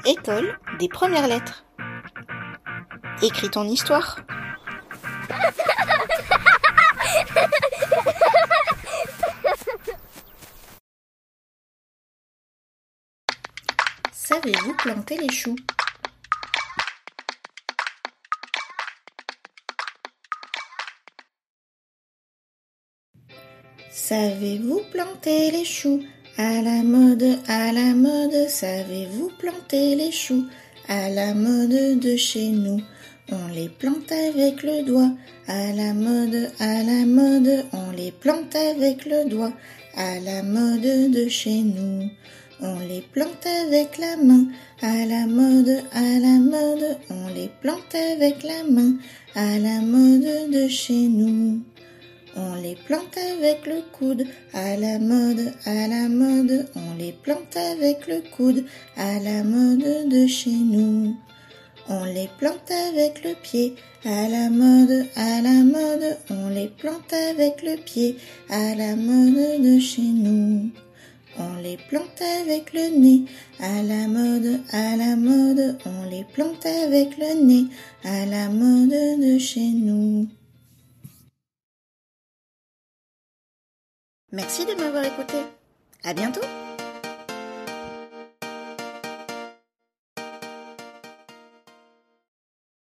École des premières lettres. Écris ton histoire. Savez-vous planter les choux? Savez-vous planter les choux? À la mode, savez-vous planter les choux? À la mode de chez nous, on les plante avec le doigt. À la mode, on les plante avec le doigt. À la mode de chez nous, on les plante avec la main. À la mode, on les plante avec la main. À la mode de chez nous, on les plante avec le coude. À la mode, on les plante avec le coude. À la mode de chez nous, on les plante avec le pied. À la mode, on les plante avec le pied. À la mode de chez nous, on les plante avec le nez. À la mode, on les plante avec le nez. À la mode de chez nous. Merci de m'avoir écouté. À bientôt.